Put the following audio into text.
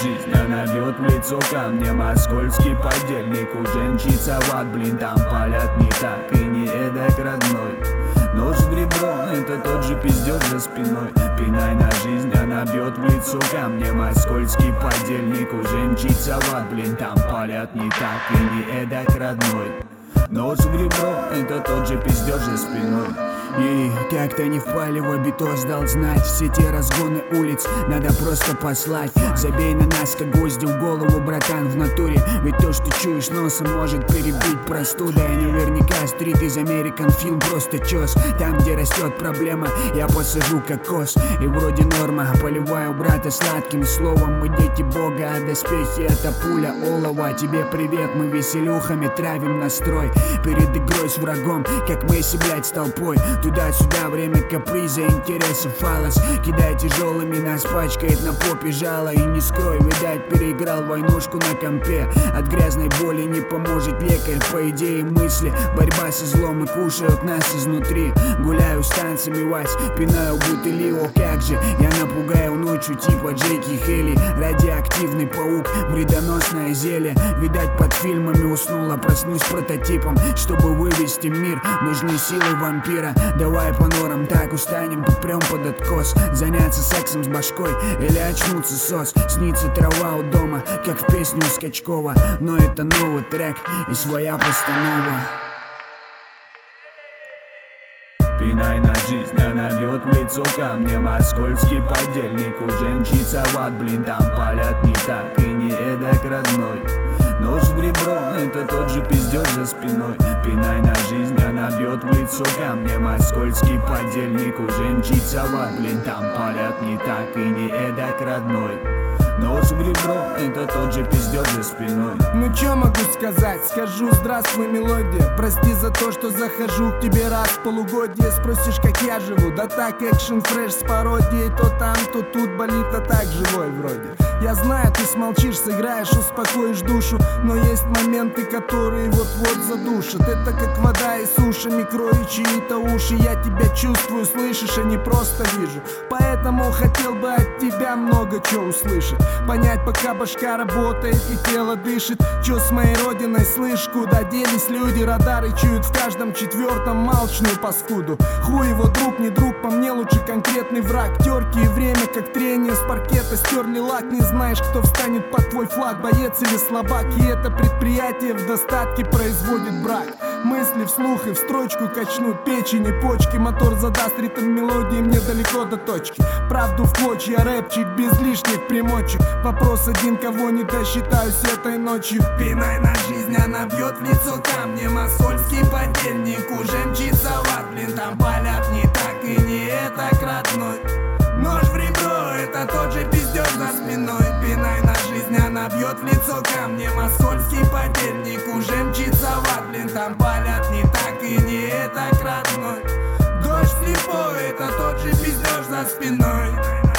жизнь, она бьет в лицо камнем, а скользкий подельник уже мчится в ад, блин, там палят не так и не эдак, родной. Нож в ребро, это тот же пиздёж за спиной. Пинай на жизнь, она бьет в лицо камнем, а скользкий подельник уже мчится в ад, блин, там палят не так и не эдак, родной. Нож в ребро, это тот же пиздёж за спиной. И как-то не впали в обитос, дал знать. Все те разгоны улиц надо просто послать. Забей на нас, как гвозди в голову, братан, в натуре. Ведь то, что чуешь носом, может перебить простуда. И наверняка стрит из American фильм просто чёс. Там, где растет проблема, я посажу кокос. И вроде норма, поливаю брата сладким словом. Мы дети бога, а доспехи это пуля олова. Тебе привет, мы веселюхами травим настрой. Перед игрой с врагом, как Месси, блядь, с толпой. Туда-сюда, время каприза, интересов фалос. Кидай тяжелыми, нас пачкает на попе жало. И не скрой, видать, переиграл войнушку на компе. От грязной боли не поможет лекарь, по идее мысли. Борьба со злом и кушают нас изнутри. Гуляю с танцами, Вась, пинаю бутыли. О, как же, я напугаю ночью типа Джеки Хелли. Радиоактивный паук, вредоносное зелье. Видать, под фильмами уснула, проснусь прототипом. Чтобы вывести мир, нужны силы вампира. Давай по норам, так устанем, прям под откос. Заняться сексом с башкой или очнуться сос. Снится трава у дома, как в песню у Скачкова. Но это новый трек и своя постанова. Пинай на жизнь, она бьет в лицо камнем, а скользкий подельник уже мчится в ад, блин, там палят не так и не эдак, родной. Нож в ребро, это тот же пиздёж за спиной. Пинай на жизнь, она бьет в лицо камнем, а скользкий подельник уже мчится в ад, блин, там палят не так и не эдак, родной. Нож в ребро, это тот же пиздёж за спиной. Ну чё могу сказать, скажу здравствуй, мелодия. Прости за то, что захожу к тебе раз в полугодие. Спросишь, как я живу, да так, экшен фреш с пародией. То там, то тут болит, а так живой вроде. Я знаю, ты смолчишь, сыграешь, успокоишь душу. Но есть моменты, которые вот-вот задушат. Это как вода и суша, микро и чьи-то уши. Я тебя чувствую, слышишь, а не просто вижу. Поэтому хотел бы от тебя много чего услышать. Понять, пока башка работает и тело дышит. Чё с моей родиной, слышь, куда делись люди? Радары чуют в каждом четвертом малчную паскуду. Хуй его друг, не друг, по мне лучше конкретный враг. Терки и время, как трение с паркета. Стерли лак, не знаешь, кто встанет под твой флаг, боец или слабак. И это предприятие в достатке производит брак. Мысли вслух и в строчку качнут печень и почки. Мотор задаст ритм мелодии, мне далеко до точки. Правду в клочья, рэпчик без лишних примочек. Вопрос один, кого не досчитаюсь этой ночью. Пинай на жизнь, она бьет в лицо камнем, а скользкий подельник уже мчится в ад, блин, там палят не так и не это, родной. Нож в ребро, это тот же пиздёж за спиной. Пинай на жизнь, она бьет в лицо камнем, а скользкий подельник уже мчится в ад, блин, там палят не так и не это, родной. Дождь слепой, это тот же пиздёж за спиной.